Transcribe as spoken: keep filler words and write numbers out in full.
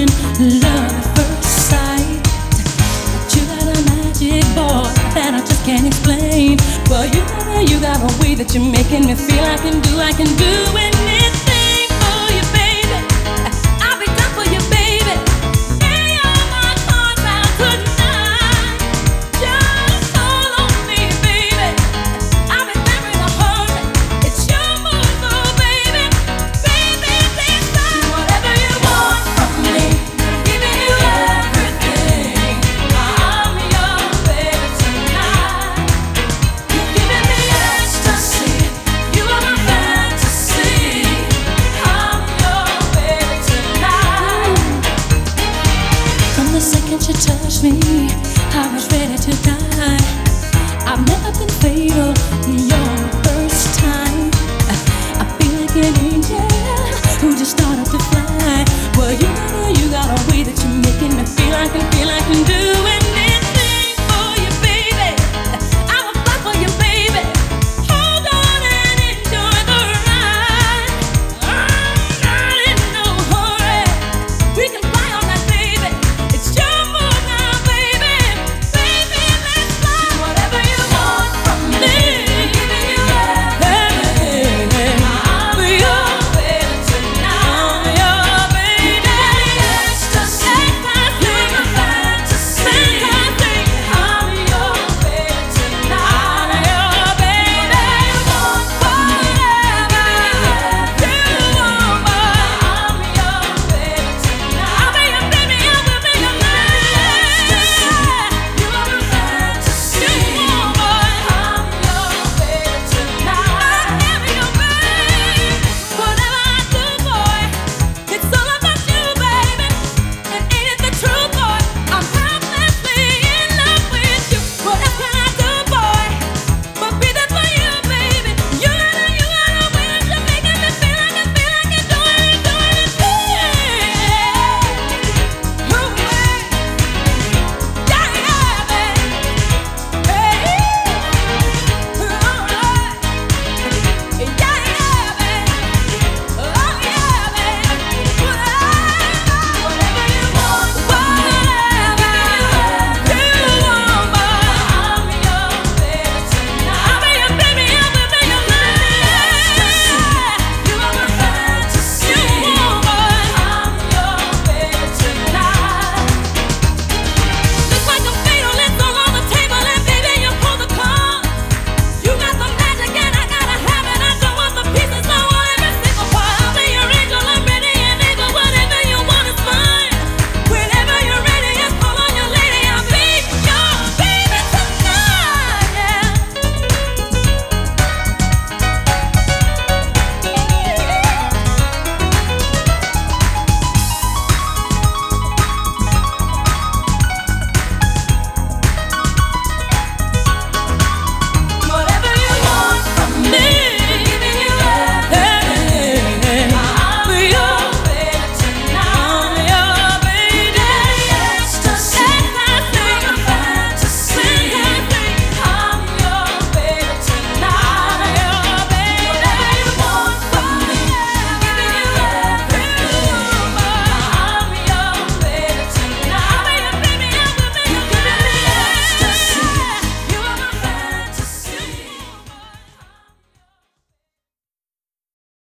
love at first sight. But you got a magic boy that I just can't explain. Well, you got a, you got a way that you're making me feel I can do, I can do anything for you, baby. I'll be done for you, baby. Lay all my cards out tonight. Just call on me, baby. I'll be there in a hurry. It's your move, oh baby. Baby, please do whatever you want from me. Giving you everything. I'm your baby tonight. You're giving me ecstasy. You are my fantasy. I'm your baby tonight. From the second you touched me, I was ready to die.